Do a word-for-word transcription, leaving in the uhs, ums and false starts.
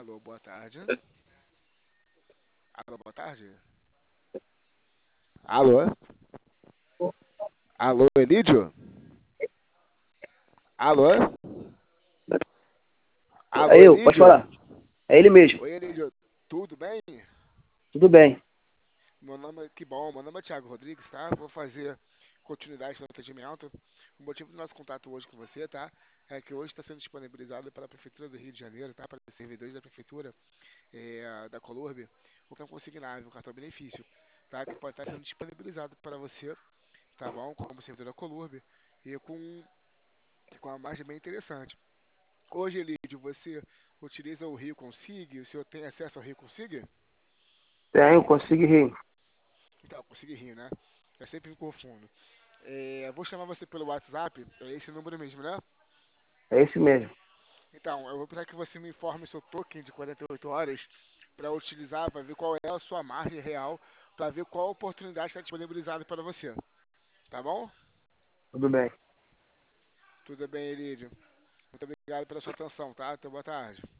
Alô, boa tarde. Alô, boa tarde. Alô? Alô, Elídio? Alô? É Alô, eu, pode Elídio? falar. É ele mesmo. Oi, Elídio. Tudo bem? Tudo bem. Meu nome é... Que bom, meu nome é Thiago Rodrigues, tá? Vou fazer continuidade no atendimento. O motivo do nosso contato hoje com você, tá? É que hoje está sendo disponibilizado pela Prefeitura do Rio de Janeiro, tá? Para os servidores da Prefeitura, é, da Colurb, o cartão consignável, o cartão benefício, tá? Que pode estar sendo disponibilizado para você, tá bom? Como servidor da Colurb e com, com uma margem bem interessante. Hoje, Elidio, você utiliza o Rio Consig? O senhor tem acesso ao Rio Consig? Tenho, consigo rir. Então, Consig Rio, né? Eu sempre me confundo. É, vou chamar você pelo WhatsApp, é esse número mesmo, né? É esse mesmo. Então, eu vou precisar que você me informe seu token de quarenta e oito horas para utilizar, para ver qual é a sua margem real, para ver qual oportunidade está disponibilizada para você. Tá bom? Tudo bem. Tudo bem, Elidio. Muito obrigado pela sua atenção, tá? Então, boa tarde.